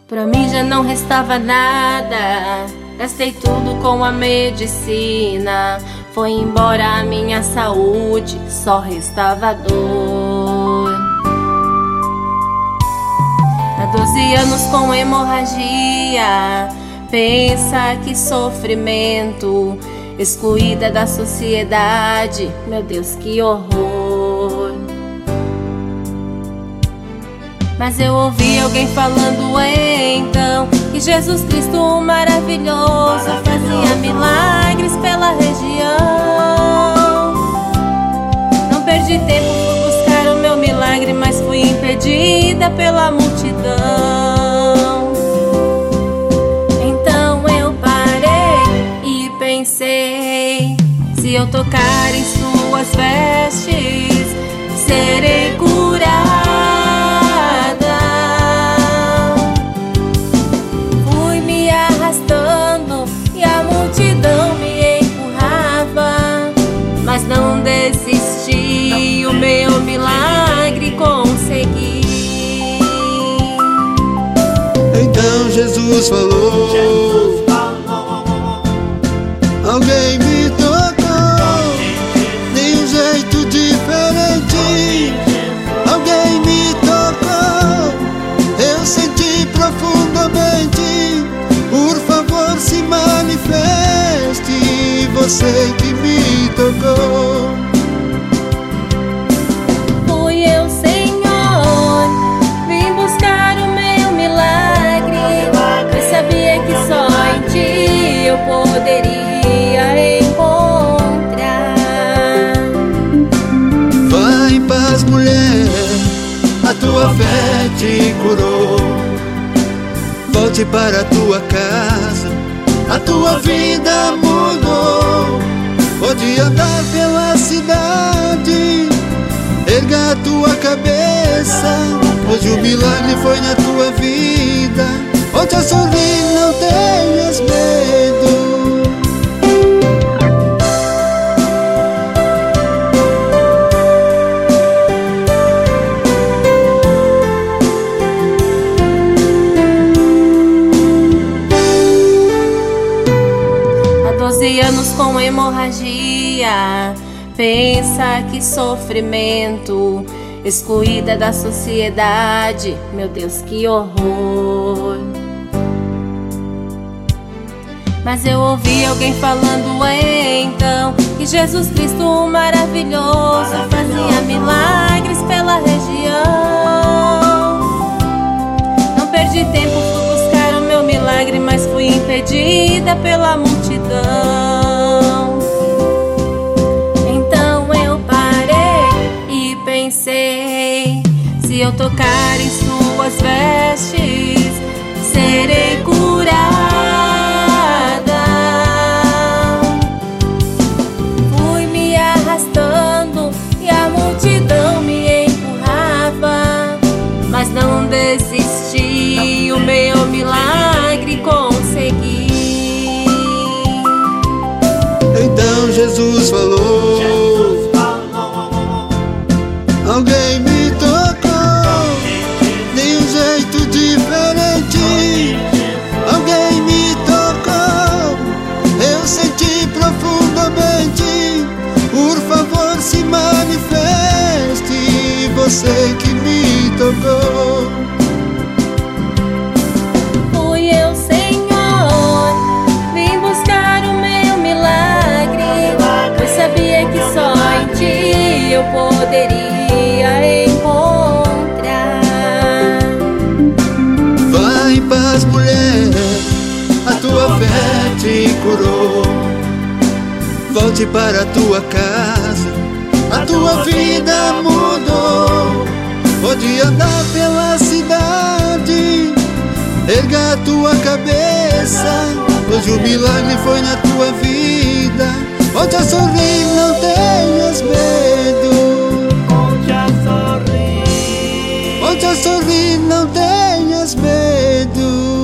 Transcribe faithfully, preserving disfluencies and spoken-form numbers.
Pra mim já não restava nada, gastei tudo com a medicina. Foi embora a minha saúde, só restava dor. Há doze anos com hemorragia, pensa que sofrimento. Excluída da sociedade, meu Deus, que horror. Mas eu ouvi alguém falando então que Jesus Cristo maravilhoso fazia milagres pela região. Não perdi tempo, fui buscar o meu milagre, mas fui impedida pela multidão. Então eu parei e pensei: se eu tocar em suas vestes, serei curada. Fui me arrastando e a multidão me empurrava, mas não desisti, o meu milagre consegui. Então Jesus falou, Jesus falou. Alguém me tocou de um jeito diferente. Alguém me tocou, eu senti profundamente. Por favor, se manifeste, você que me tocou. Fui eu, Senhor, vim buscar o meu milagre. Eu sabia que só em Ti eu poderia encontrar. Vai em paz, mulher, a tua fé te curou. Volte para a tua casa, a tua vida mudou. Pode andar pela cidade, erga a tua cabeça. Hoje o milagre foi na tua vida. Volte a sorrir, não tenhas medo. doze anos com hemorragia, pensa que sofrimento. Excluída da sociedade, meu Deus, que horror. Mas eu ouvi alguém falando então que Jesus Cristo maravilhoso fazia milagres pela região. Não perdi tempo, fui buscar o meu milagre, mas fui impedida pela multidão. Então eu parei e pensei: se eu tocar em suas vestes, serei curada. Fui me arrastando e a multidão me empurrava, mas não desisti, o meu milagre consegui. Então Jesus falou, Jesus falou. Alguém me tocou de um jeito diferente. Alguém me tocou, eu senti profundamente. Por favor, se manifeste, você que me tocou. Fui eu, Senhor, vim buscar o meu milagre. Eu sabia que só em Ti eu poderia encontrar. Vai em paz, mulher, a tua fé te curou. Volte para a tua casa, a tua vida mudou. Pode andar pela cidade, erga a tua cabeça. Hoje o milagre foi na tua vida. Volte a sorrir, não tenhas medo. Volte a sorrir. Volte a sorrir, não tenhas medo.